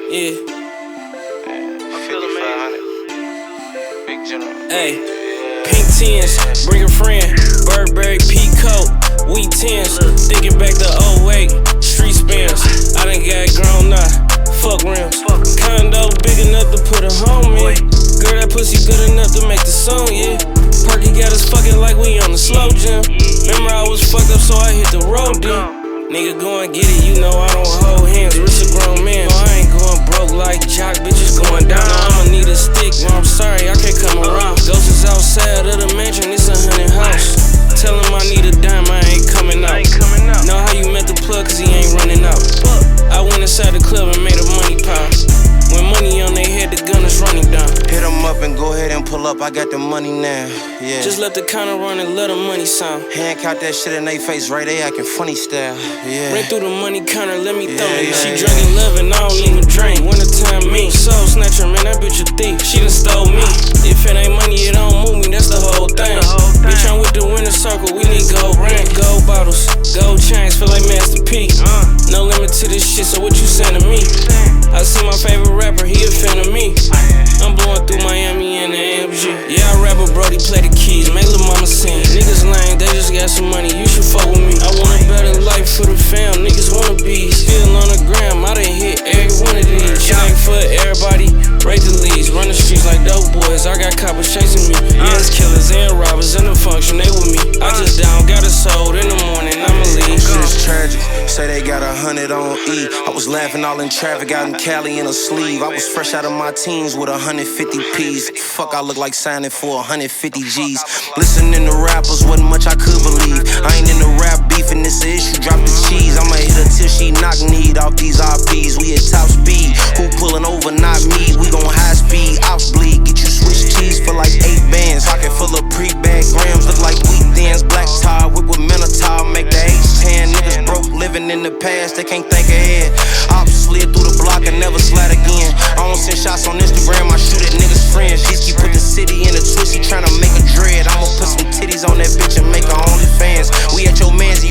Yeah. I feel 500. Big general. Hey. Pink tins, bring a friend. Burberry peacoat, wheat tins. Thinking back to 08, street spins. I done got grown up, fuck rims. Condo big enough to put a home in. Girl, that pussy good enough to make the song, yeah. Perky got us fucking like we on the slow gym. Remember I was fucked up, so I hit the road then. Nigga go and get it, you know I don't hold hands. Rich a grown man, no, I ain't going broke like Jock, bitches going down. No, I'ma need a stick, no, I'm sorry, I can't come around. Ghost is outside of the mansion, it's a 100 house. Tell him I need a dime, I ain't coming out. Know how you met the plug, cause he ain't running out. I went inside the club and made a money pile. When money on their head, the gun is running down. Hit 'em up and go ahead and pull up, I got the money now, yeah. Just let the counter run and let the money sound. Hand count that shit in they face, right? They acting funny style, yeah. Ran through the money counter, let me throw it. Yeah, She yeah. drinking lovin', I don't even drink. Wintertime me, soul snatcher, man, that bitch a thief. She done stole me. If it ain't money, it don't move me, that's the whole thing. Bitch, I'm with the winner circle, we need gold ring. Gold bottles, gold chains, feel like Master P. No limit to this shit, so what you saying to me? I see my favorite rapper, he a fan of me. I'm blowing through Miami and the AMG. Yeah, I rap a Brody, play the keys, make lil' mama sing. Niggas lame, they just got some money, you should fuck with me. I want a better life for the fam, niggas wanna be. Still on the gram, I done hit every one of these. Shine for everybody, rate the leads, run the streets like dope boys. I got coppers chasing me. Yeah, it's killers and robbers in the function, they with me. I just down, got a sold in the morning, I'ma leave. Shit is tragic, say they got 100 on E. I was laughing all in traffic, out in Cali in a sleeve. I was fresh out of my teens with 150 P's. Fuck, I look like signing for 150 G's. Listening to rappers wasn't much I could believe. I ain't in the rap beef and this issue, drop the cheese. I'ma hit her till she knock need off these RPs. We at top speed, who pulling over, not me. We gon' high speed, ops bleed. Get you Swiss cheese for like 8 bands. Pocket full of pre-bag grams, look like wheat thins. Black tie, whip with Minotaur, make the H10. Niggas broke, living in the past, they can't think ahead. Ops slid through the block and never slide again. I don't send shots on Instagram, I shoot at niggas' friends. Jisky put the city in a twist, he tryna make a dread. I'ma put some titties on that bitch and make her OnlyFans. We at your man's,